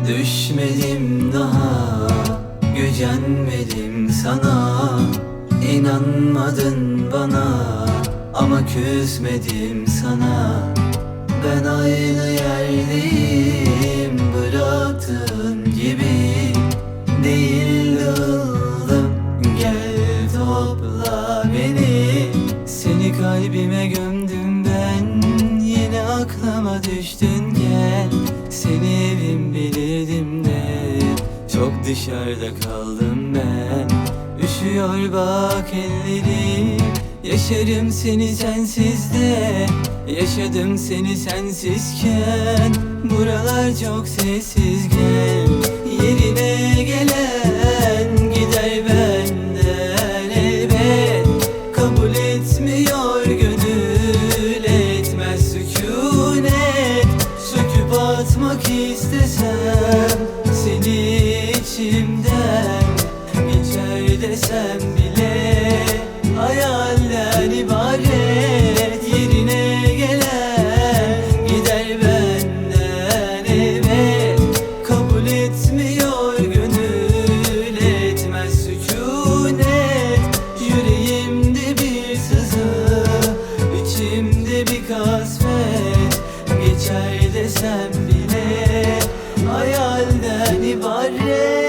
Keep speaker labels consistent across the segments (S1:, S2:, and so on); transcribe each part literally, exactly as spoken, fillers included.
S1: Düşmedim daha, gücenmedim sana. İnanmadın bana ama küsmedim sana. Ben aynı yerdeyim, bıraktığın gibi değil oldum. Gel topla beni, seni kalbime gömdüm ben. Yine aklıma düştün gel, seni evim bilirdim de çok dışarıda kaldım ben. Üşüyor bak ellerim, yaşarım seni sensiz de. Yaşadım seni sensizken, buralar çok sessiz gel. Yerine gelen gider benden elbet. Kabul etmiyor gönül, etmez sükunet. Söküp atmak istesem seni içimden, geçer desem bile hayalden ibaret. Yerine gelen gider benden elbet. Kabul etmiyor gönül, etmez sükunet. Yüreğimde bir sızı, içimde bir kasvet. Geçer desem bile hayalden ibaret.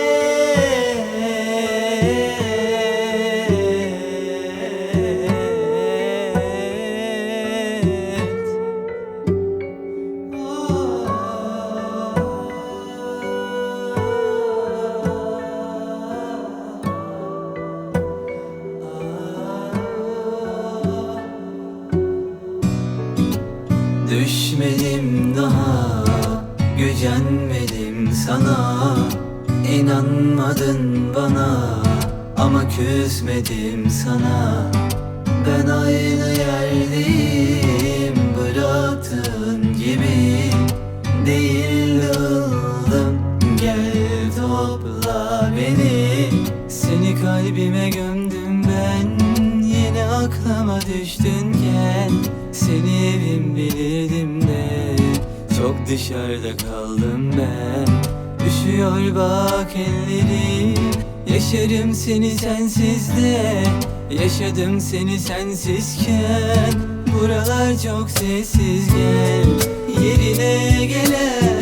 S1: Düşmedim daha, gücenmedim sana. İnanmadın bana ama küsmedim sana. Ben aynı yerdeyim, bıraktığın gibi değil oldum. Gel topla beni, seni kalbime gömdüm ben. Yine aklıma düştün gel, seni evim bilirdim de çok dışarıda kaldım ben. Üşüyor bak ellerim, yaşarım seni sensiz de. Yaşadım seni sensizken, buralar çok sessiz gel. Yerine gelen